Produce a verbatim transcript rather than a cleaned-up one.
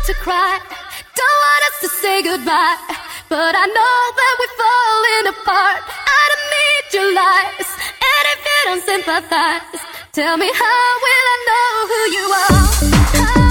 to cry, don't want us to say goodbye, but I know that we're falling apart. I don't need your lies, and if you don't sympathize, tell me how will I know who you are?